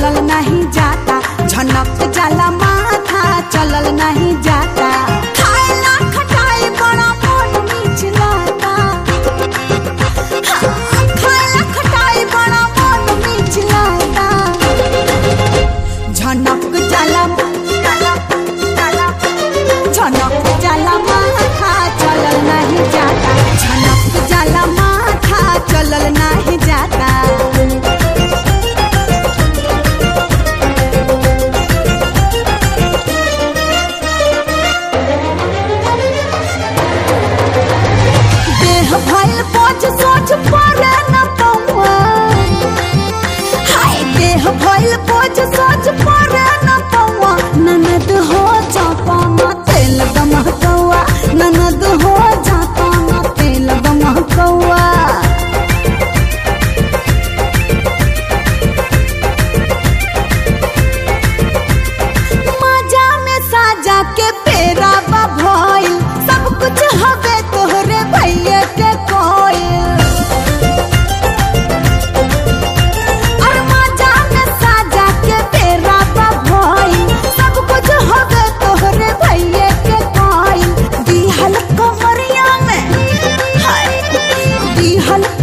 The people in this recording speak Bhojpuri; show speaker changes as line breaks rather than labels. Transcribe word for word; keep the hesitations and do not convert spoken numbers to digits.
चलल नहीं जाता, झनक जाला माथा चलल नहीं जाता। खाएला खटाई बड़ा मन मिचलाता, खाएला खटाई बड़ा मन मिचलाता। झनक जाला झनक जाला माथा चलल नहीं जाता, झनक जाला माथा चलल नहीं जाता। भइल बोझ सोच पड़े न पौआ, हाय देह भइल बोझ सोच पड़े न पौआ। ननद हो जाता न तेल गमकौआ, ननद हो जाता न तेल गमकौआ। मजा में साजा के पेरा बा भइल, सब कुछ हवे तोहरे भैया के कोयल। और मजा में साजा के पेरा बा भइल, सब कुछ हवे तोहरे भैया के कोयल। दिहल कमरिया में हाय दिहल